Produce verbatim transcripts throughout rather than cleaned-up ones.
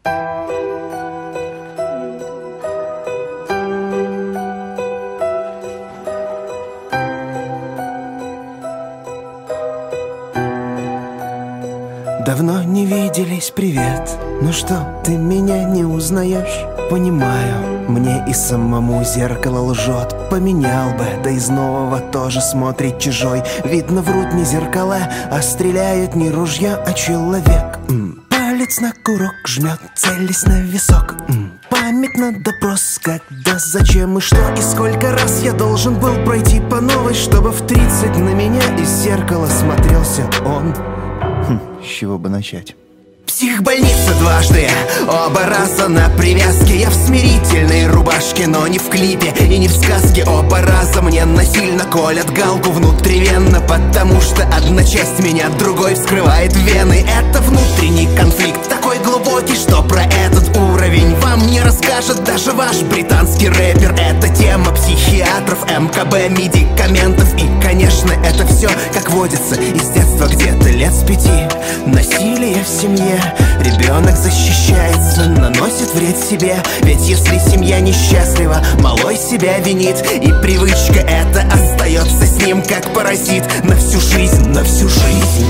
Давно не виделись, привет. Ну что, ты меня не узнаешь? Понимаю, мне и самому зеркало лжет. Поменял бы, да из нового тоже смотрит чужой. Видно, врут не зеркала, а стреляют не ружья, а человек. М. Палец на курок жмет, целясь на висок. М. Память на допрос, когда, зачем и что. И сколько раз я должен был пройти по новой, чтобы в тридцать на меня из зеркала смотрелся он. Хм, с чего бы начать? Психбольница дважды, оба раза на привязке. Я в смирительной рубашке, но не в клипе и не в сказке. Оба раза мне насильно колят галку внутривенно, потому что одна часть меня другой вскрывает вены. Это внутренний конфликт, такой глубокий, что про этот уровень вам не расскажет даже ваш британский рэпер. Это тема психиатров, эм ка бэ, медикаментов. И, конечно, это все, как водится, из детства где-то лет с пяти. Насилие в семье, ребенок защищается, наносит вред себе. Ведь если семья несчастлива, малой себя винит. И привычка эта остается с ним, как паразит. На всю жизнь, на всю жизнь.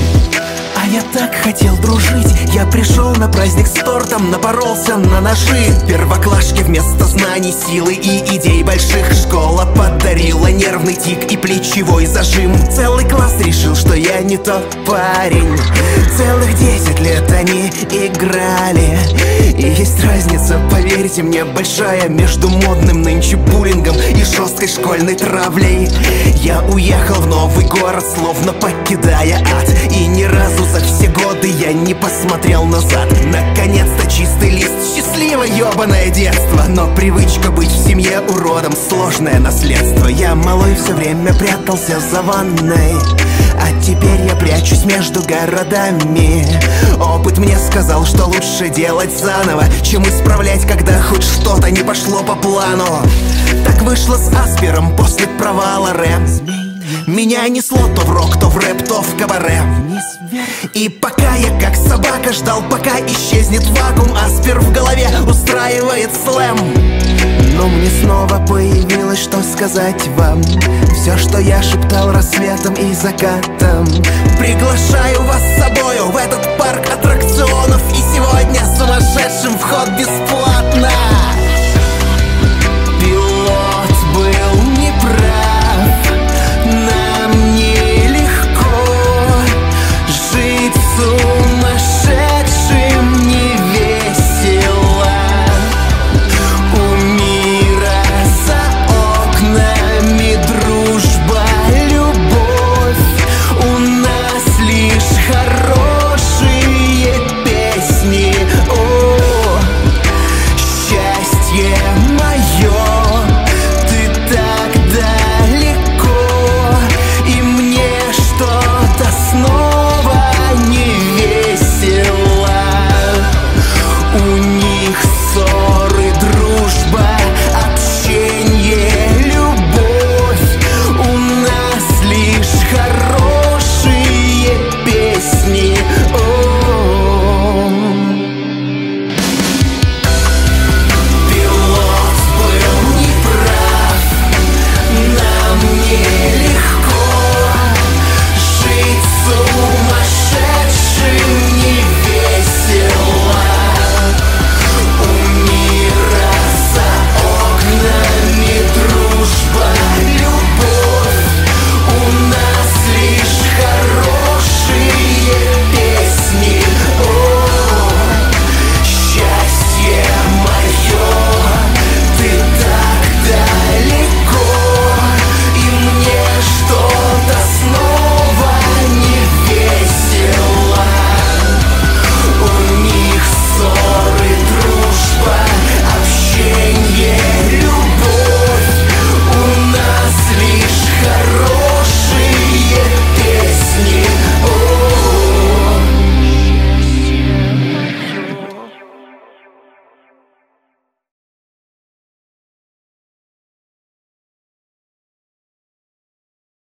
А я так хотел дружить. Я пришел на праздник с тортом, напоролся на ножи. Первоклашки вместо знаний, силы и идей больших. Школа подарила нервный тик и плечевой зажим. Целый класс решил, что я не тот парень. Целых десять лет они играли. И есть разница, поверьте мне, большая между модным нынче буллингом и жесткой школьной травлей. Я уехал в новый город, словно покидая ад. И ни разу за все годы я не посмотрел назад. Наконец-то чистый лист, счастливое ёбаное детство. Но привычка быть в семье уродом, сложное наследство. Я малой все время прятался за ванной, а теперь я прячусь между городами. Опыт мне сказал, что лучше делать заново, чем исправлять, когда хоть что-то не пошло по плану. Так вышло с Аспером после провала рэп. Меня несло то в рок, то в рэп, то в кабаре. И пока я как собака ждал, пока исчезнет вакуум, Аспер в голове устраивает слэм. Но мне снова появилось, что сказать вам. Все, что я шептал рассветом и закатом. Приглашаю вас с собою в этот парк аттракционов. И сегодня сумасшедшим вход бесплатный.